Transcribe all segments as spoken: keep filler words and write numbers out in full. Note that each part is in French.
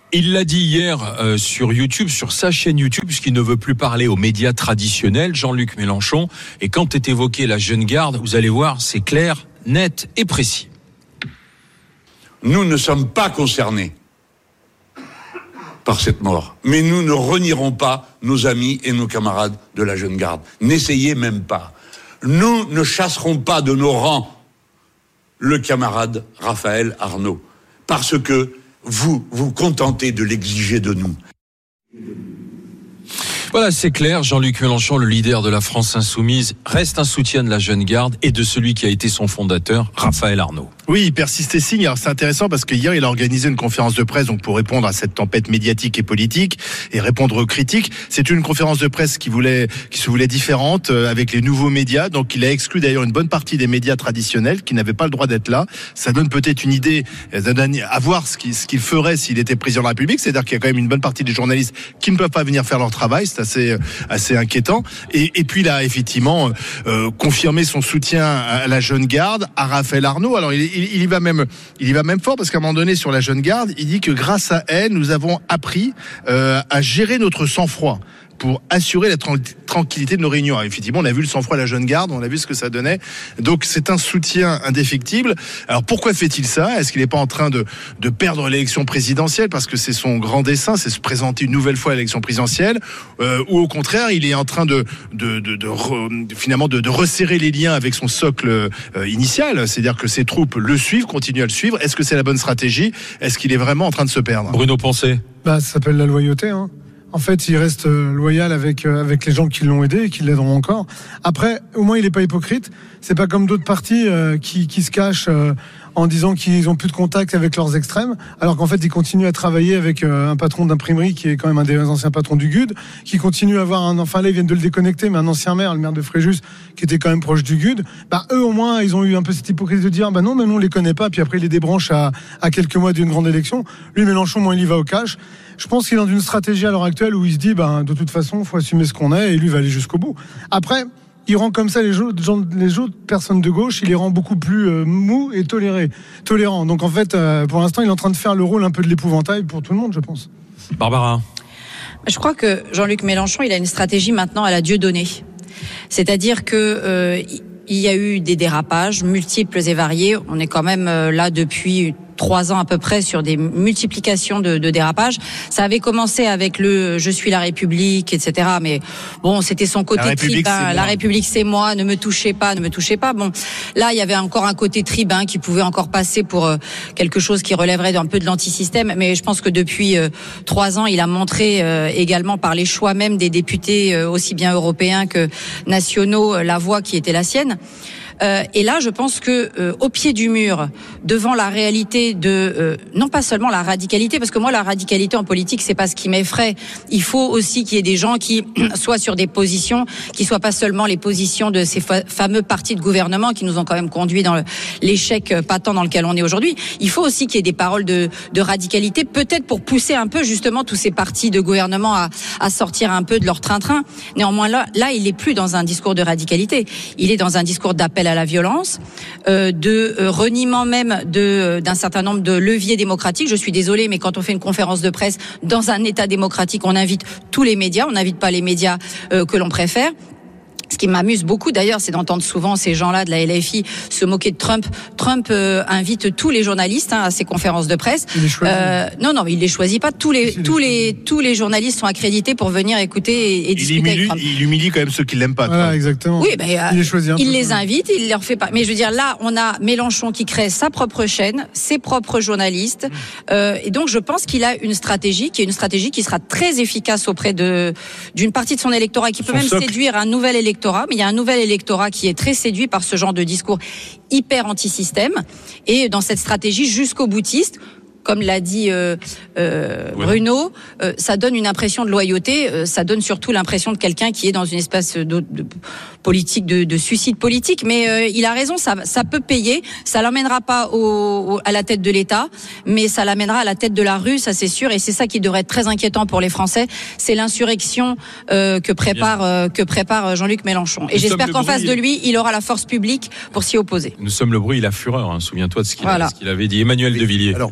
Il l'a dit hier euh, sur YouTube, sur sa chaîne YouTube, puisqu'il ne veut plus parler aux médias traditionnels, Jean-Luc Mélenchon. Et quand est évoquée la jeune garde, vous allez voir, c'est clair, net et précis. Nous ne sommes pas concernés par cette mort. Mais nous ne renierons pas nos amis et nos camarades de la jeune garde. N'essayez même pas. Nous ne chasserons pas de nos rangs le camarade Raphaël Arnaud. Parce que vous vous contentez de l'exiger de nous. Voilà, c'est clair, Jean-Luc Mélenchon, le leader de la France insoumise, reste un soutien de la jeune garde et de celui qui a été son fondateur, Raphaël Arnaud. Oui, il persiste et signe. Alors c'est intéressant parce que hier il a organisé une conférence de presse donc pour répondre à cette tempête médiatique et politique et répondre aux critiques. C'est une conférence de presse qui voulait, qui se voulait différente euh, avec les nouveaux médias. Donc il a exclu d'ailleurs une bonne partie des médias traditionnels qui n'avaient pas le droit d'être là. Ça donne peut-être une idée euh, à voir ce qu'il, ce qu'il ferait s'il était président de la République. C'est-à-dire qu'il y a quand même une bonne partie des journalistes qui ne peuvent pas venir faire leur travail. C'est assez, euh, assez inquiétant. Et, et puis il a effectivement euh, confirmé son soutien à la jeune garde, à Raphaël Arnaud. Alors il, il, il y va même, il y va même fort parce qu'à un moment donné sur la jeune garde, il dit que grâce à elle, nous avons appris euh, à gérer notre sang-froid pour assurer la tra- tranquillité de nos réunions. Alors, effectivement, on a vu le sang-froid de la jeune garde, on a vu ce que ça donnait. Donc, c'est un soutien indéfectible. Alors, pourquoi fait-il ça ? Est-ce qu'il n'est pas en train de, de perdre l'élection présidentielle parce que c'est son grand dessein, c'est se présenter une nouvelle fois à l'élection présidentielle, euh, ou au contraire, il est en train de, de, de, de, re, de finalement de, de resserrer les liens avec son socle euh, initial, c'est-à-dire que ses troupes le suivent, continuent à le suivre. Est-ce que c'est la bonne stratégie ? Est-ce qu'il est vraiment en train de se perdre ? Bruno Poncet. Bah, ça s'appelle la loyauté, hein. En fait, il reste loyal avec euh, avec les gens qui l'ont aidé et qui l'aideront encore. Après, au moins, il n'est pas hypocrite. C'est pas comme d'autres partis euh, qui qui se cachent euh, en disant qu'ils ont plus de contact avec leurs extrêmes, alors qu'en fait, ils continuent à travailler avec euh, un patron d'imprimerie qui est quand même un des anciens patrons du G U D, qui continue à avoir un, enfin là, ils viennent de le déconnecter, mais un ancien maire, le maire de Fréjus, qui était quand même proche du G U D. Bah, eux, au moins, ils ont eu un peu cette hypocrisie de dire, bah non, mais nous, on les connaît pas, puis après, il les débranche à, à quelques mois d'une grande élection. Lui, Mélenchon, moi, il y va au cash. Je pense qu'il est dans une stratégie à l'heure actuelle où il se dit, bah, de toute façon, il faut assumer ce qu'on est, et lui va aller jusqu'au bout. Après, il rend comme ça les autres, les autres personnes de gauche, il les rend beaucoup plus euh, mous et tolérés, tolérants. Donc en fait, euh, pour l'instant, il est en train de faire le rôle un peu de l'épouvantail pour tout le monde, je pense. Barbara. Je crois que Jean-Luc Mélenchon, il a une stratégie maintenant à la Dieudonné. C'est-à-dire que euh, il y a eu des dérapages multiples et variés. On est quand même euh, là depuis trois ans à peu près sur des multiplications de, de dérapages. Ça avait commencé avec le « je suis la République », et cetera. Mais bon, c'était son côté tribun. La République, c'est moi, ne me touchez pas, ne me touchez pas. Bon, là, il y avait encore un côté tribun qui pouvait encore passer pour euh, quelque chose qui relèverait un peu de l'antisystème. Mais je pense que depuis euh, trois ans, il a montré euh, également par les choix même des députés, euh, aussi bien européens que nationaux, la voie qui était la sienne. Euh, et là, je pense que euh, au pied du mur, devant la réalité de euh, non pas seulement la radicalité, parce que moi la radicalité en politique c'est pas ce qui m'effraie. Il faut aussi qu'il y ait des gens qui soient sur des positions, qui soient pas seulement les positions de ces fa- fameux partis de gouvernement qui nous ont quand même conduit dans le, l'échec patent dans lequel on est aujourd'hui. Il faut aussi qu'il y ait des paroles de, de radicalité, peut-être pour pousser un peu justement tous ces partis de gouvernement à, à sortir un peu de leur train-train. Néanmoins là, là, il est plus dans un discours de radicalité. Il est dans un discours d'appel à la violence, euh, de euh, reniement même de euh, d'un certain nombre de leviers démocratiques. Je suis désolée, mais quand on fait une conférence de presse dans un État démocratique, on invite tous les médias, on n'invite pas les médias euh, que l'on préfère. Ce qui m'amuse beaucoup d'ailleurs, c'est d'entendre souvent ces gens-là de la L F I se moquer de Trump. Trump euh, invite tous les journalistes hein, à ses conférences de presse. Il les choisit. Euh, non, non, mais il les choisit pas. Tous les, tous les, tous les journalistes sont accrédités pour venir écouter et, et discuter humilie, avec Trump. Il humilie quand même ceux qui l'aiment pas. Voilà, exactement. Oui, ben, il les choisit. Il les invite, il leur fait pas. Mais je veux dire, là, on a Mélenchon qui crée sa propre chaîne, ses propres journalistes, euh, et donc je pense qu'il a une stratégie, qui est une stratégie qui sera très efficace auprès de d'une partie de son électorat, qui peut Son même socle. séduire un nouvel électorat. Mais il y a un nouvel électorat qui est très séduit par ce genre de discours hyper anti-système, et dans cette stratégie jusqu'au boutiste. Comme l'a dit euh, euh, Bruno, euh, ça donne une impression de loyauté, euh, ça donne surtout l'impression de quelqu'un qui est dans une espèce de, de politique de, de suicide politique. Mais euh, il a raison, ça, ça peut payer, ça l'emmènera pas au, au, à la tête de l'État, mais ça l'amènera à la tête de la rue, ça c'est sûr. Et c'est ça qui devrait être très inquiétant pour les Français, c'est l'insurrection euh, que prépare euh, que prépare Jean-Luc Mélenchon. Et Nous j'espère qu'en bruit, face de lui, il aura la force publique pour s'y opposer. Nous sommes le bruit et la fureur, hein. Souviens-toi de ce qu'il, voilà. a, ce qu'il avait dit. Emmanuel Mais, de Villiers. Alors, moi, moi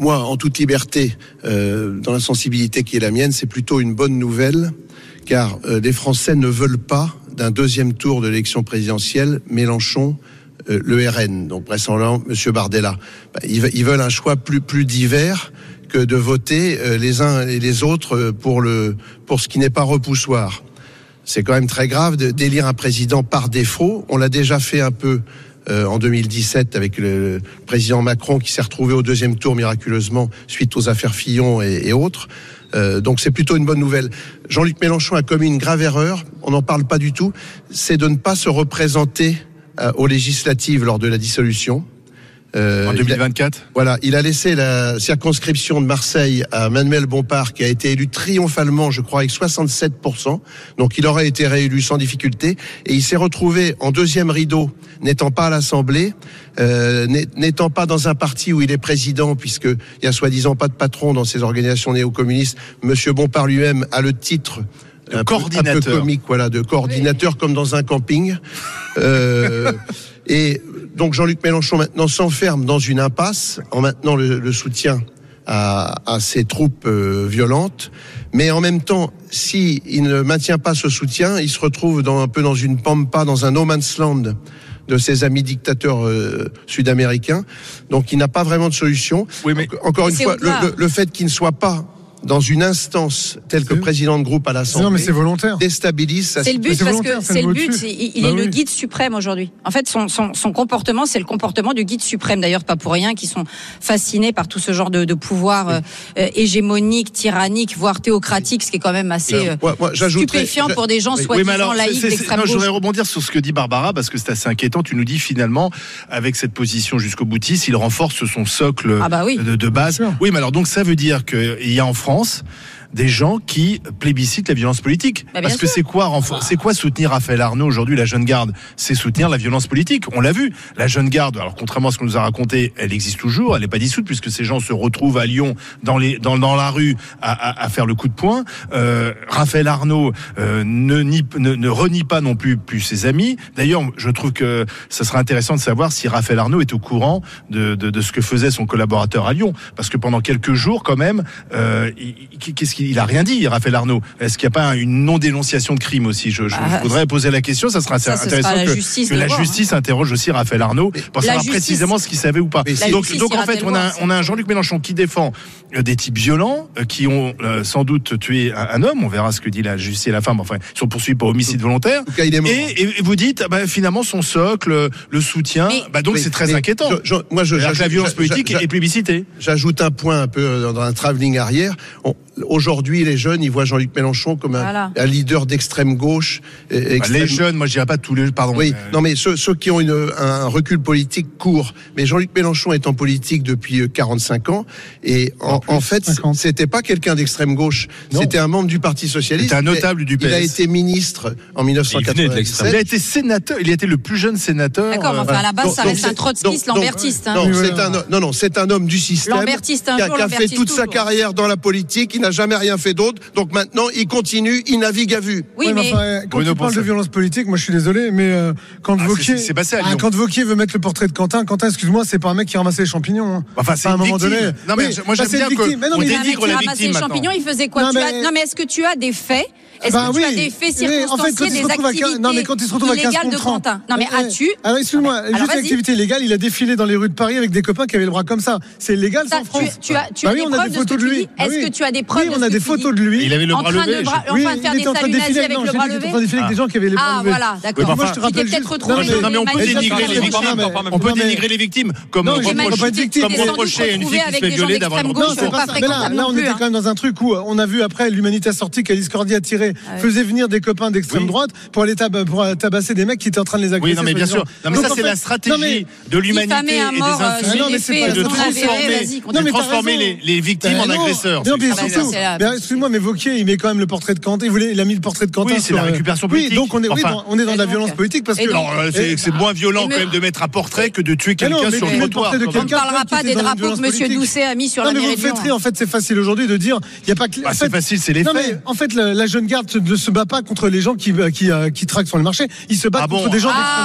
moi, en toute liberté, euh, dans la sensibilité qui est la mienne, c'est plutôt une bonne nouvelle, car euh, les Français ne veulent pas d'un deuxième tour de l'élection présidentielle Mélenchon, euh, le R N, donc vraisemblablement Monsieur Bardella. Bah, ils, ils veulent un choix plus plus divers que de voter euh, les uns et les autres pour le pour ce qui n'est pas repoussoir. C'est quand même très grave de d'élire un président par défaut. On l'a déjà fait un peu euh, en deux mille dix-sept avec le, le président Macron qui s'est retrouvé au deuxième tour miraculeusement suite aux affaires Fillon et, et autres. Euh, donc c'est plutôt une bonne nouvelle. Jean-Luc Mélenchon a commis une grave erreur, on n'en parle pas du tout, c'est de ne pas se représenter euh, aux législatives lors de la dissolution. Euh, en deux mille vingt-quatre. Il a, voilà, il a laissé la circonscription de Marseille à Manuel Bompard, qui a été élu triomphalement, je crois, avec soixante-sept pour cent. Donc il aurait été réélu sans difficulté. Et il s'est retrouvé en deuxième rideau, n'étant pas à l'Assemblée, euh, n'étant pas dans un parti où il est président, puisqu'il y a soi-disant pas de patron dans ces organisations néo-communistes. Monsieur Bompard lui-même a le titre un coordinateur, peu, un peu comique, voilà, de coordinateur, oui, comme dans un camping. Euh, et donc Jean-Luc Mélenchon maintenant s'enferme dans une impasse en maintenant le, le soutien à, à ces troupes euh, violentes, mais en même temps, si il ne maintient pas ce soutien, il se retrouve dans, un peu dans une pampa, dans un no man's land de ses amis dictateurs euh, sud-américains. Donc il n'a pas vraiment de solution. Oui, mais encore une fois, le, le, le fait qu'il ne soit pas dans une instance telle que président de groupe à l'Assemblée, non, mais c'est volontaire, déstabilise sa c'est le but, parce que c'est le but, il, il bah est oui. le guide suprême aujourd'hui. En fait, son, son, son comportement, c'est le comportement du guide suprême. D'ailleurs, pas pour rien qu'ils sont fascinés par tout ce genre de, de pouvoir oui. euh, hégémonique, tyrannique, voire théocratique, ce qui est quand même assez euh, moi, moi, stupéfiant pour des gens oui. soi-disant oui, laïcs d'extrême gauche. Je voudrais rebondir sur ce que dit Barbara, parce que c'est assez inquiétant. Tu nous dis finalement, avec cette position jusqu'au boutiste, il renforce son socle ah bah oui. de, de base. Oui, mais alors donc ça veut dire qu'il y a en France des gens qui plébiscitent la violence politique. Bah Parce que sûr. c'est quoi, c'est quoi soutenir Raphaël Arnaud aujourd'hui, la jeune garde? C'est soutenir la violence politique. On l'a vu. La jeune garde, alors contrairement à ce qu'on nous a raconté, elle existe toujours, elle n'est pas dissoute puisque ces gens se retrouvent à Lyon dans les dans, dans la rue à, à, à faire le coup de poing. Euh, Raphaël Arnaud euh, ne, nie, ne ne renie pas non plus plus ses amis. D'ailleurs, je trouve que ça serait intéressant de savoir si Raphaël Arnaud est au courant de de, de ce que faisait son collaborateur à Lyon, parce que pendant quelques jours quand même, euh, qu'est-ce qu'il Il a rien dit, Raphaël Arnaud. Est-ce qu'il n'y a pas une non-dénonciation de crime aussi? Je, je, ah, je voudrais poser la question. Ça sera ça, intéressant la que, que la justice interroge aussi Raphaël Arnaud pour savoir justice. précisément ce qu'il savait ou pas. Donc, donc en fait, on a, on a un Jean-Luc Mélenchon qui défend des types violents qui ont euh, sans doute tué un, un homme. On verra ce que dit la justice et la femme. Enfin, ils sont poursuivis pour homicide volontaire. Cas, il est mort. Et, et vous dites, bah, finalement, son socle, le soutien. Mais, bah, donc, mais, c'est très mais, inquiétant. Je, je, moi, je, la violence politique est plébiscitée. J'ajoute un point un peu dans un travelling arrière. On, Aujourd'hui, les jeunes, ils voient Jean-Luc Mélenchon comme un, voilà. un leader d'extrême gauche. Extrême... Les jeunes, moi je dirais pas tous les, pardon. Oui, euh... non mais ceux, ceux qui ont une, un recul politique court. Mais Jean-Luc Mélenchon est en politique depuis quarante-cinq ans et en, en, en fait, cinquante. C'était pas quelqu'un d'extrême gauche. Non. C'était un membre du Parti socialiste. C'était un notable du P S. Il a été ministre en mille neuf cent quatre-vingt-dix-sept. Il, il a été sénateur. Il a été le plus jeune sénateur. D'accord, mais enfin à la base, donc, ça reste un trotskiste, lambertiste. Hein. Non, c'est un, non, non, c'est un homme du système. Lambertiste un jour, qui a fait toute sa carrière dans la politique. Il n'a jamais rien fait d'autre. Donc maintenant, il continue, il navigue à vue. Oui, ouais, mais enfin, quand Bruno tu parles de violence politique, moi je suis désolé, mais euh, quand ah, Wauquiez, c'est, c'est passé à Lyon. Ah, quand Wauquiez veut mettre le portrait de Quentin, Quentin, excuse-moi, c'est pas un mec qui ramassait les champignons. Hein. Enfin, c'est à un moment victime. donné. Non mais oui, moi j'aime bien qu'on dénigre la victime. Les champignons, il faisait quoi? Non mais est-ce que tu as des faits? Est-ce bah que tu oui. as des faits circonstanciés, des activités non, mais quand il se retrouve à illégales de Quentin? Non mais as-tu? Alors excuse-moi, juste l'activité illégale, il a défilé dans les rues de Paris avec des copains qui avaient le bras comme ça. C'est illégal ça en France? Tu as tu as des preuves de ce que tu dis? Est-ce que tu as des preuves? Oui, on a des photos de lui. Il avait le bras levé. En train de faire des saluts nazis avec le bras levé. Il était en train de défiler avec des gens qui avaient les bras levés. Ah voilà, d'accord. Moi je te rappelle peut-être retrouvé. Non mais on peut dénigrer les victimes. On peut dénigrer les victimes comme reprocher à une fille qui se fait violer d'avoir une non, c'est pas ça. Mais là, là, on était quand même dans un truc où on a vu après l'Humanité sortie qu'Alice Cordier a tiré, faisait venir des copains d'extrême droite pour aller tab- pour tabasser des mecs qui étaient en train de les agresser. Oui, non mais bien sûr. Non mais ça c'est la stratégie de l'humanité et des insultes de transformer, de transformer les, les victimes ben en non, agresseurs. Non, bien surtout. Ben, excuse-moi, mais Wauquiez, il met quand même le portrait de Quentin. Il voulait, il a mis le portrait de Quentin. Oui, c'est la récupération politique. Oui, donc on est, enfin, oui, on est dans de la violence politique parce que. Non, c'est, c'est moins violent quand même de mettre un portrait que de tuer quelqu'un sur le trottoir. On ne parlera pas des drapeaux que Monsieur Doucet a mis sur la mairie de Lyon. Non, mais vous faites en fait, c'est facile aujourd'hui de dire, il y a pas que. C'est facile, c'est les faits. Non, mais en fait, la jeune garde ne se bat pas contre les gens qui qui qui traquent sur le marché. Il se bat contre des gens d'extrême droite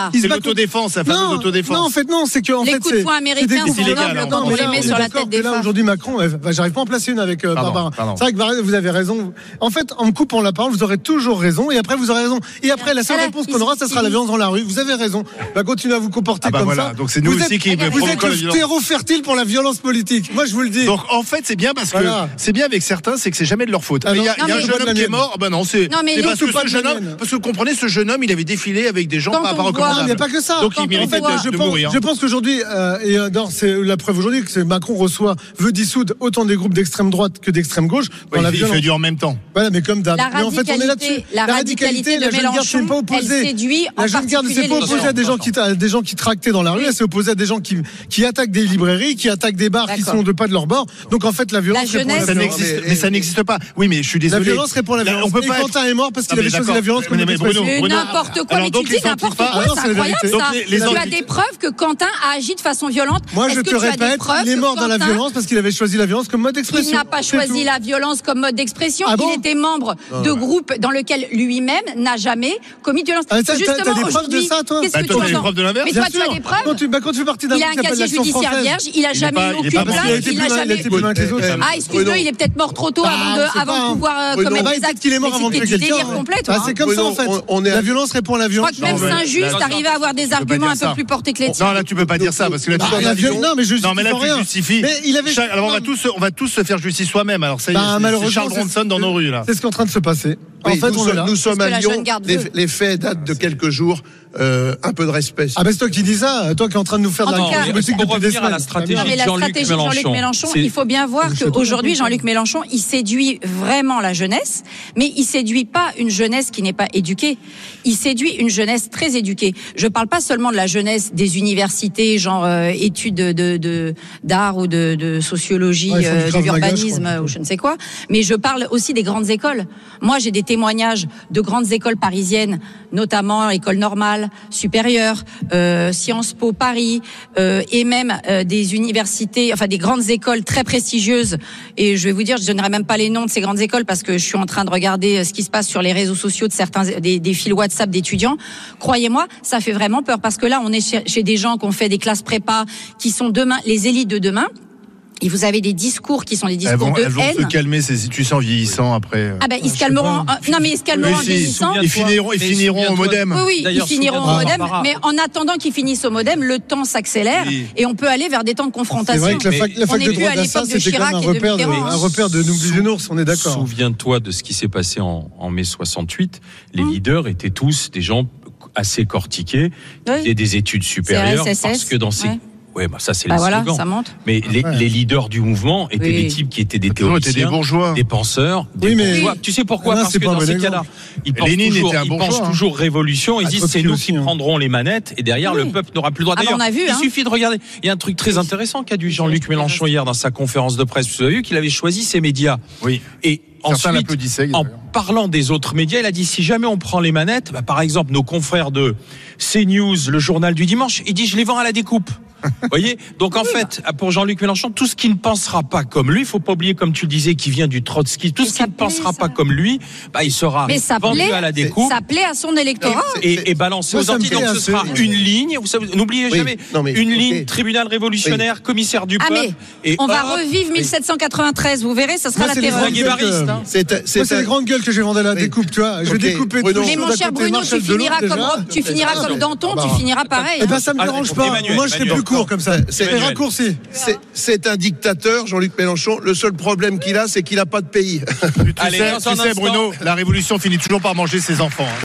Ah. C'est l'autodéfense, la fameuse non, autodéfense. Non, en fait, non, c'est que en Les fait, coups de c'est poing américains c'est sont illégal, nobles hein. quand on mais les là, met on est sur la d'accord tête des que là, femmes. aujourd'hui, Macron, euh, bah, j'arrive pas à en placer une avec euh, Pardon, Barbara. pardon. C'est vrai que Barbara, vous avez raison. En fait, en me coupant la parole, vous aurez toujours raison, et après, vous aurez raison. Et après, la seule Voilà, réponse il- qu'on aura, ça sera il- la violence dans la rue. Vous avez raison. Bah, continuez à vous comporter Ah bah comme voilà, ça. donc c'est nous Vous aussi êtes- qui Vous êtes provoquons la le violence. terreau fertile pour la violence politique. Moi, je vous le dis. Donc en fait c'est bien parce que Voilà. c'est bien avec certains, c'est que c'est jamais de leur faute. Ah Mais non, il y a, non, il y a un mais- jeune pas de la homme qui est mienne. mort. Bah non, c'est Non, mais c'est les- parce que pas ce de jeune la homme, mienne. parce que vous comprenez, ce jeune homme, il avait défilé avec des gens Quand pas, on pas voit- Non, recommandables. il n'y a pas que ça. Donc Quand il on méritait voit- de, je de pense, mourir. je pense qu'aujourd'hui, euh, et euh, d'ailleurs, c'est la preuve aujourd'hui que c'est Macron reçoit, veut dissoudre autant des groupes d'extrême droite que d'extrême gauche dans Ouais, la il, fait, il violence. fait du en même temps. Voilà, mais comme d'hab. La Mais en fait, on est là-dessus. radicalité, la radicalité de la jeune garde Mélenchon, s'est pas opposée. elle séduit en La jeune garde ne s'est pas particulier opposée les à des gens qui, à des gens qui tractaient dans la rue. Elle s'est opposée à des gens qui, qui attaquent des librairies, qui attaquent des bars qui D'accord. sont de pas de leur bord. Donc en fait, la violence. La répond à jeunesse- Ça violence. n'existe, mais- mais ça n'existe pas. Oui, mais je suis La désolé. violence répond à la Là, violence. on peut Et pas être- Quentin est mort parce qu'il Ah, avait mais choisi d'accord. la violence comme Mais- mais expression. Bruno, Mais Bruno, n'importe quoi, alors mais donc tu les dis n'importe antifas- quoi, Ah non, c'est c'est la incroyable vérité. ça. Donc les- les Tu as antifas- des preuves que Quentin a agi de façon violente. Moi, Est-ce je que te tu as des répète, preuves il est que mort dans la Quentin, violence parce qu'il avait choisi la violence comme mode d'expression. Il n'a pas C'est choisi tout. la violence comme mode d'expression. Ah bon Il était membre de groupes dans lequel lui-même n'a jamais commis de violence. Ah, t'as- t'as- t'as Justement, des preuves de aujourd'hui, ça, toi qu'est-ce Bah, que toi, tu t'as des entends preuves de l'inverse. Mais Bien toi, tu as sûr. des preuves. Quand tu, bah, quand tu fais partie d'un Il a groupe un qui s'appelle casier l'Action judiciaire française. vierge. Il a Il est jamais pas- eu il est aucune pas plainte. mort. Il a été Il plus a loin- il a jamais. été plus loin que les autres. Ah, excuse-le, Bruno. il est peut-être mort trop tôt Ah, avant de, c'est avant pas- de pouvoir euh, Bruno. commettre Bah, des peut-être actes. qu'il est mort Mais avant de c'était tuer du quelqu'un. délire complet, toi, Bah, hein. c'est comme ça, Bruno, en fait. on- on est à- La violence répond à la Je violence. crois que même Non, mais- Saint-Just Là, arrivait à avoir des arguments dire un peu ça. plus portés que les tiens. Non, là tu peux pas dire ça parce que là tu Bah, peux la pas dire- viol- non, mais je Non, mais là justifie tu rien. justifies. Mais il avait- Chaque- Alors on va non. tous, on va tous se faire justice soi-même. Alors ça y est, Bah, c'est- c'est malheureusement, Charles c'est- Bronson dans nos rues là. C'est ce qui est en train de se passer. En Oui, fait, nous, on est sommes- là. nous sommes que à la Lyon. jeune garde Les, veut. les faits datent de quelques jours. Euh, un peu de respect. Ah ben c'est toi qui dis ça, toi qui es en train de nous faire En de la tout cas, politique pour depuis des revenir à la semaines. stratégie Non, mais la Jean-Luc stratégie de Jean-Luc Mélenchon, Mélenchon, c'est- il faut bien voir Je sais pas. qu'aujourd'hui, Jean-Luc Mélenchon, il séduit vraiment la jeunesse, mais il séduit pas une jeunesse qui n'est pas éduquée. Il séduit une jeunesse très éduquée. Je parle pas seulement de la jeunesse des universités, genre euh, études de, de, de- d'art ou de, de sociologie, Ouais, ils font du euh, de Krav Maga, je l'urbanisme crois. ou je ne sais quoi, mais je parle aussi des grandes écoles. Moi, j'ai des témoignages de grandes écoles parisiennes, notamment École normale, supérieure, euh, Sciences Po Paris, euh, et même euh, des universités, enfin des grandes écoles très prestigieuses. Et je vais vous dire, je donnerai même pas les noms de ces grandes écoles parce que je suis en train de regarder euh, ce qui se passe sur les réseaux sociaux de certains des, des fils WhatsApp d'étudiants. Croyez-moi, ça fait vraiment peur parce que là, on est chez, chez des gens qui ont fait des classes prépa, qui sont demain les élites de demain. Et vous avez des discours qui sont des Elles discours vont, de elles vont se haine. calmer ces situations en vieillissant après. Ah ben ils je se sais calmeront. pas. euh, non mais ils se calmeront Mais en si, vieillissant. Ils finiront, ils Mais finiront au souviens-toi- modem. Oui, oui, ils D'ailleurs, finiront au souviens-toi, modem, Barbara. mais en attendant qu'ils finissent au modem, le temps s'accélère Oui. et on peut aller vers des temps de C'est confrontation. vrai que la Mais fac, la on fac n'est de plus droit à d'Assas, l'époque de c'était quand même un Chirac et de repère de, Mitterrand, hein. un repère de nous bisounours, on est d'accord. Souviens-toi de ce qui s'est passé en, en mai soixante-huit. Les Hum. leaders étaient tous des gens assez cortiqués, qui Oui. faisaient des études supérieures, S S S, parce que dans ces... ouais. Ouais, bah ça c'est Bah les voilà, slogans. ça monte. Mais les, Ouais. les leaders du mouvement étaient Oui. des types qui étaient des Toujours étaient théoriciens, des bourgeois. des penseurs, des Oui, mais- bourgeois. Tu sais pourquoi? Là, Parce c'est que pas un dans bon ces exemple. cas-là, ils pensent Lénine toujours, était un ils bourgeois, pensent hein. toujours révolution. Ils Ah, disent Trotsky c'est nous aussi, qui hein. prendrons les manettes et derrière Oui. le peuple n'aura plus le droit. Ah, bah, D'ailleurs, on a vu, il hein. suffit de regarder. Il y a un truc très intéressant qu'a dit Jean-Luc Mélenchon hier dans sa conférence de presse. Vous avez vu qu'il avait choisi ses médias. Oui. Et Certains ensuite, l'applaudissaient, en d'ailleurs. parlant des autres médias, il a dit si jamais on prend les manettes, bah, par exemple nos confrères de CNews, le journal du dimanche, il dit je les vends à la découpe. Vous voyez? Donc en fait, pour Jean-Luc Mélenchon, tout ce qui ne pensera pas comme lui, il faut pas oublier, comme tu le disais, qui vient du Trotsky, tout Mais ce qui ça ne plaît, pensera ça. pas comme lui, bah, il sera Mais ça vendu plaît, à la découpe. ça plaît à son électorat. Et, et balancé Moi, aux ça me Antilles. Donc plaît ce assez. sera une ligne, vous savez, n'oubliez Oui, jamais, non, mais, une ok. ligne, tribunal révolutionnaire, commissaire du Ah peuple. mais et on va hop, revivre mille sept cent quatre-vingt-treize, vous verrez, ça sera Moi, la c'est les terreur. grandes gueules guévariste, que- hein. C'est, Moi, c'est les grandes gueules que j'ai vendues à la Oui. découpe, tu vois. Je vais Ok, découper Bruno. tout. Mais mon d'un cher côté, Bruno, Marshall tu Delon, finiras déjà. comme Rob- tu finiras comme Danton, tu finiras pareil. Eh hein. ben, ça me Ah, dérange pas. Emmanuel, Moi, je serai Emmanuel. plus court comme ça. C'est Emmanuel. raccourci. c'est, c'est un dictateur, Jean-Luc Mélenchon. Le seul problème qu'il a, c'est qu'il n'a pas de pays. Tu Allez, sais, dans tu un sais, instant. Bruno, la révolution finit toujours par manger ses enfants. hein.